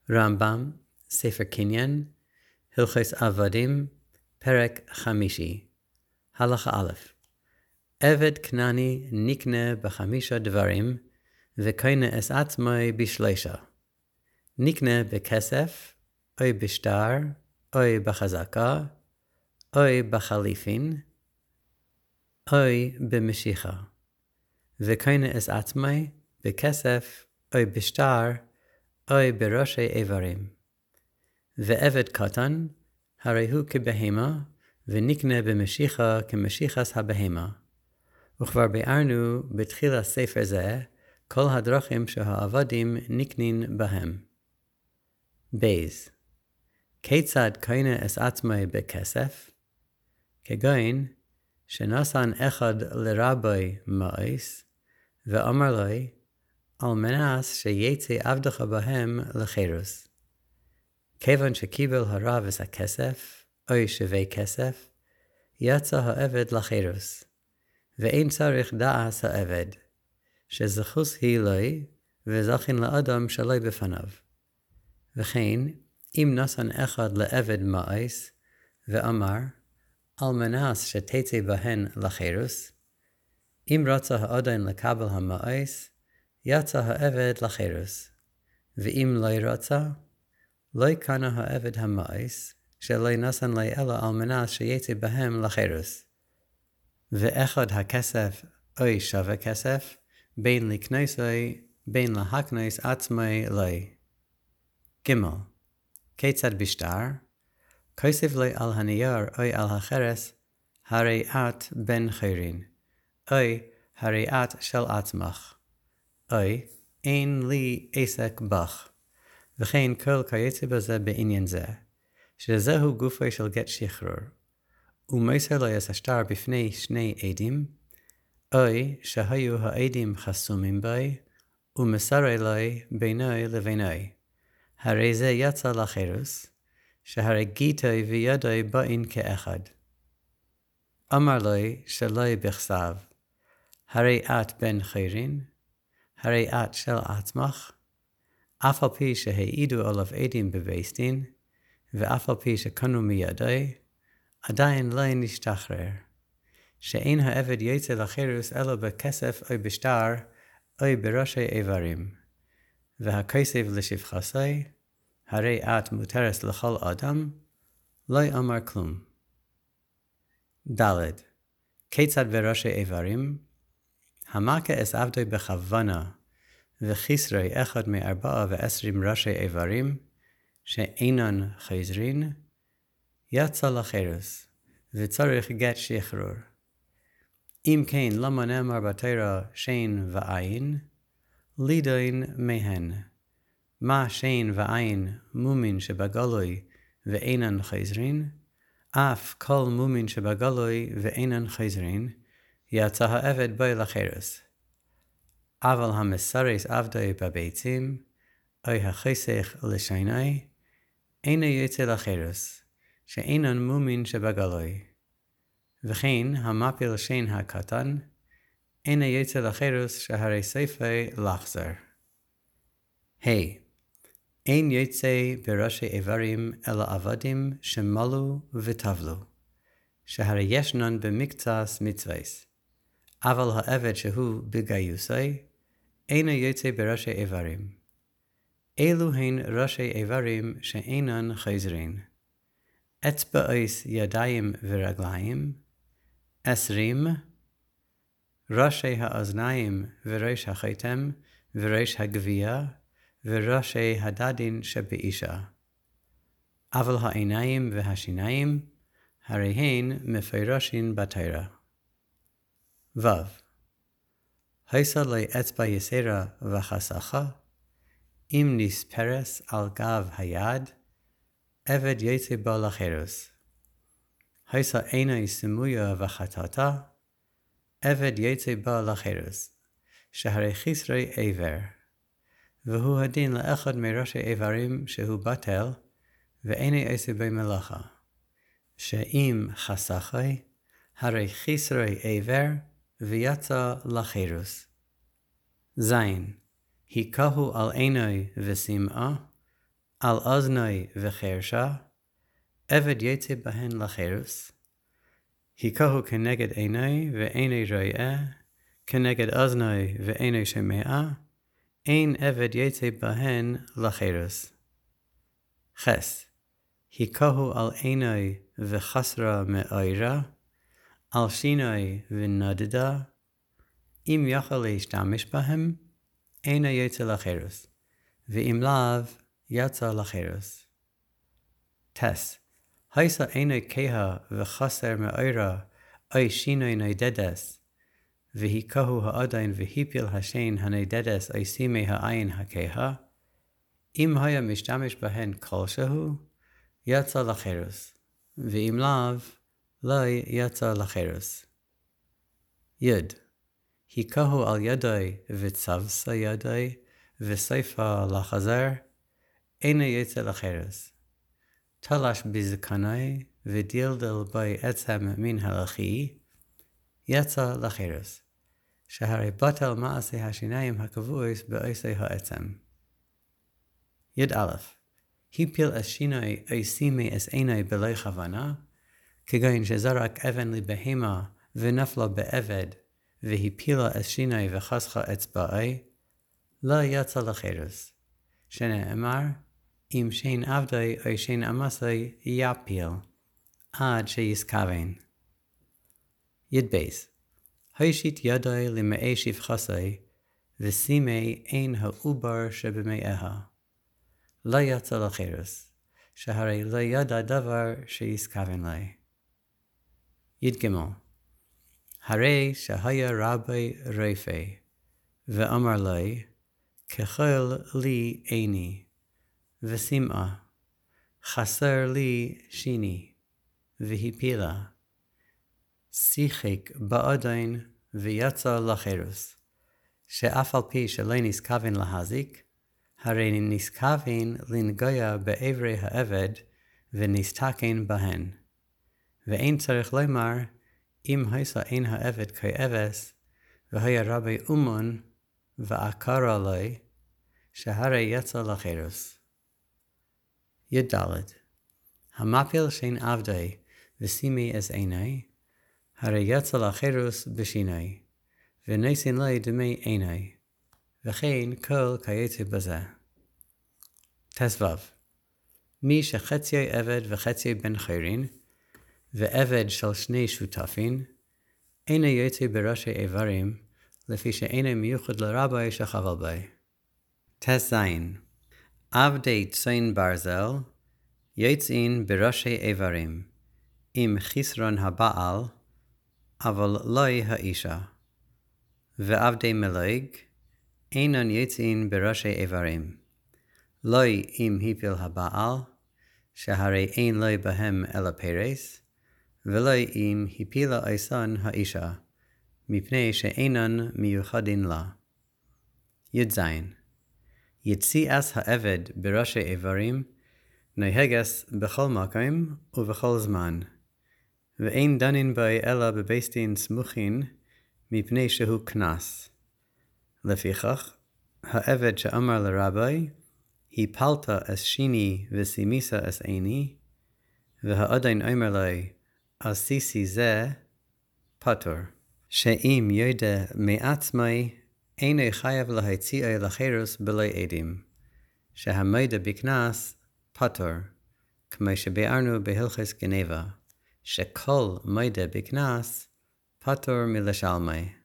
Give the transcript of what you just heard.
רמב"ם, ספר קניין, הלכות עבדים, פרק 5. הלכה א'. עבד כנעני נקנה ב5 דברים, וקונה את עצמו ב3. נקנה בכסף, או בשטר, או בחזקה, או בחליפין, או במשיכה. וקונה את עצמו בכסף, או בשטר, או בראשי איברים. ועבד קטן, הרי הוא כבהמה, ונקנה במשיכה כמשיכת הבהמה. וכבר ביארנו בתחילת ספר זה, כל הדרכים שהעבדים נקנין בהם. בייז. כיצד קונה את עצמו בכסף? כגון, שנתן אחד לרבי מאיס, ואמר לו, על מנת שיצא עבדך בהם לחירוס. כיוון שקיבל הרב את הכסף, או שווה כסף, יצא העבד לחירוס, ואין צריך דעת העבד, שזכוס היא לו, וזכין לאדם שלא בפניו. וכן, אם נתן אחד לעבד מאיס, ואמר, על מנת שתצא בהן לחירוס, אם רצה האדם לקבל המאיס, יצא העבד לחירוס, ואם לא רצה, לא קנה העבד המאיס, שלא נתן לו אלא על מנת שיצא בהם לחירוס. ואחד הכסף או שווה כסף, בין לקנוסו, בין להקנוס עצמו לו. ג'. כיצד בשטר? כוסף לו על הנייר או על החרס, הרי את בן חורין, או הרי את של עצמך, או אין לי עסק בך. וכן כל כיוצא בזה בעניין זה, שזהו גופו של גט שחרור, ומוסר לו את השטר בפני שני עדים, או שהיו העדים חסומים בו, ומסר לו בינו לבינו. הרי זה יצא לחירוס, שהרי גיטו וידו באין כאחד. אמר לו שלא בכתב, הרי את בן חורין, הרי את של עצמך, אף על פי שהעידו עליו עדים בבית דין, ואף על פי שקנו מידו, עדיין לא נשתחרר, שאין העבד יוצא לחירוס אלא בכסף או בשטר או בראשי איברים, והכסף לשפחתו, הרי את מותרת לכל אדם, לא אמר כלום. ד'. כיצד בראשי איברים? המכה את עבדו בכוונה, וחיסרי אחד מ24 ראשי איברים, שאינן חוזרין, יצא לחירוס, וצריך גט שחרור. אם כן, למה נאמר בתורה שן ועין? לידין מהן. מה שן ועין מומין שבגלוי ואינן חוזרין? אף כל מומין שבגלוי ואינן חוזרין, יצא העבד בו לחירוס. אבל המסרס עבדו בביצים, או החסך לשני, אינו יוצא לחירוס, שאינן מומין שבגלוי. וכן, המפיל שן הקטן, אינו יוצא לחירוס שהרי סופו לחזור. אין יוצא בראשי איברים אלא עבדים שמלו וטבלו, שהרי ישנן במקצת מצווס. אבל העבד שהוא בגיוסי, אינו יוצא בראשי איברים. אלו הן ראשי איברים שאינן חוזרין. אצבעות ידיים ורגליים, 20, ראשי האוזניים וראש החתם וראש הגבייה וראשי הדדין שבאישה. אבל העיניים והשיניים, הרי הן מפורשים בתורה. ו'. היסה לו אצבע יסרה וחסכה, אם נספרס על גב היד, עבד יצא בו לחירוס. היסה עיני סמויה וחטאתה, עבד יצא בו לחירוס, שהרי חיסרי עבר. והוא הדין לאחד מראשי איברים שהוא בטל, ואיני עושה במלאכה. שאם חסכי, הרי חיסרי עבר, ויצא לחירוס. זין. היכהו על עיני ושמעה, על אוזני וחרשה, עבד יצא בהן לחירוס. היכהו כנגד עיני ועיני רואה, כנגד אוזני ועיני שומע, אין עבד יצא בהן לחירוס. חס, היכהו על עיני וחסרה מאירה, על שיני ונדדה, אם יכול להשתמש בהם, אינה יצא לחירוס, ואם לאו, יצא לחירוס. טס, היסה אינה כהה וחסר מאירה, אי שיני נדדס, והיכהו העדין והיפיל השן הנדדס אי סימי העין הכהה, אם היה משתמש בהן כלשהו, יצא לחירוס, ואם לאו, לא יצא לחירוס. יד, היכהו על ידי וצבסה ידי וסייפה לחזר, אינה יצא לחירוס. תלש בזקני ודלדל בי עצם מן הלכי, יצא לחירוס, שהרי בטל מעשה השיניים הקבועס בעשה העצם. יד א', היפיל השיני אי סימי אס עיני בלי כוונה, כגון שזרק אבן לבהמה ונפלה בעבד, והפילה אס שיני וחסכה אצבעי, לא יצא לחירוס, שנאמר, אם שן עבדי או שן עמסי יפיל, עד שיסכוון. יד בייס, הישית ידי למאי שפחסי, וסימי אין העובר שבמאיה. לא יצא לחירוס, שהרי לא ידע דבר שיסכוון לי. יד גמל, הרי שהיה רבי רפא, ואמר לי, ככל לי איני, ושמעה, חסר לי שיני, והפילה, שיחק בעדין ויצא לחירוס, שאף על פי שלא נסכוון להזיק, הרי נסכוון לנגוע באיברי העבד ונסתכן בהן. ואין צריך לומר, אם היסה אין העבד כאבס, והיה רבי אומון, ועקר עלי, שהרי יצא לחירוס. יד ד', המפיל שן עבדי, וסימי אס עיני, הרי יצא לחירוס בשיני, וניסין לי דמי עיני, וכן כל כיוצא בזה. תסבב, מי שחצי עבד וחצי בן חירין, ועבד של שני שותפין, אינה יוצא בראשי איברים, לפי שאינה מיוחד לרבי שחבל בי. תזין, עבדי צאן ברזל, יוצאין בראשי איברים, עם חסרון הבעל, אבל לא האישה. ועבדי מלג, אינן יוצאין בראשי איברים, לא אם היפיל הבעל, שהרי אין לו בהם אלא פרס, ולא אם הפילה איסן האישה, מפני שאינן מיוחדין לה. י"ז, יציאת העבד בראשי איברים, נהגס בכל מקום ובכל זמן, ואין דנין בי אלא בבית דין סמוכין, מפני שהוא קנס. לפיכך, העבד שאמר לרבי, הפלת אס שיני וסימיסה אס עיני, והעדין אומר לי, עשיסי זה, פטור. שאם יודע מעצמי, אינו חייב להציע לחירוס בלי עדים, שהמידע בקנס, פטור, כמו שביארנו בהלכות גנבה, שכל מידע בקנס, פטור מלשלמי.